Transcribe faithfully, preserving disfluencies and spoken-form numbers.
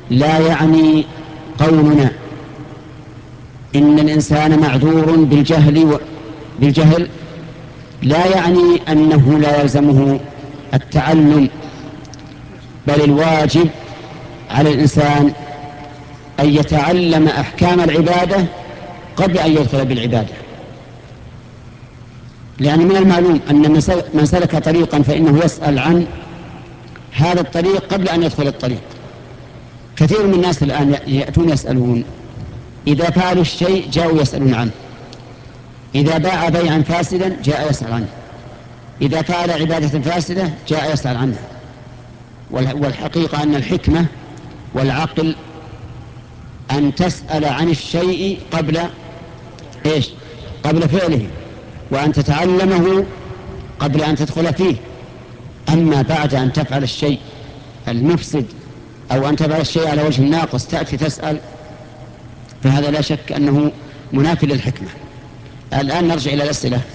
لا يعني قولنا إن الإنسان معذور بالجهل و... بالجهل لا يعني أنه لا يلزمه التعلم، بل الواجب على الإنسان أن يتعلم أحكام العبادة قبل أن يدخل بالعبادة، لأن من المعلوم أن من سلك طريقا فإنه يسأل عن هذا الطريق قبل أن يدخل الطريق. كثير من الناس الآن يأتون يسألون، إذا فعلوا الشيء جاءوا يسألون عنه، إذا باع بيعا فاسدا جاء يسأل عنه، إذا فعل عبادة فاسدة جاء يسأل عنها. والحقيقة أن الحكمة والعقل أن تسأل عن الشيء قبل إيش؟ قبل فعله، وأن تتعلمه قبل أن تدخل فيه. أما بعد أن تفعل الشيء المفسد أو أن تفعل الشيء على وجه الناقص تأتي تسأل، فهذا لا شك أنه منافي للحكمة. الآن نرجع إلى الأسئلة.